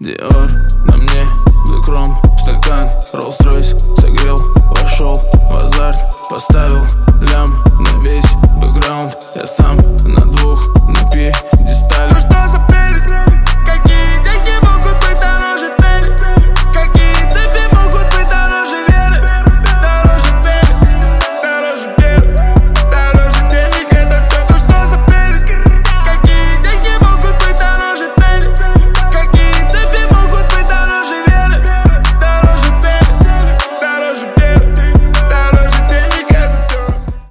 Dior на мне, Бекром, стакан, Rolls-Royce согрел, вошел в азарт, поставил лям на весь бэкграунд. Я сам на двух, напи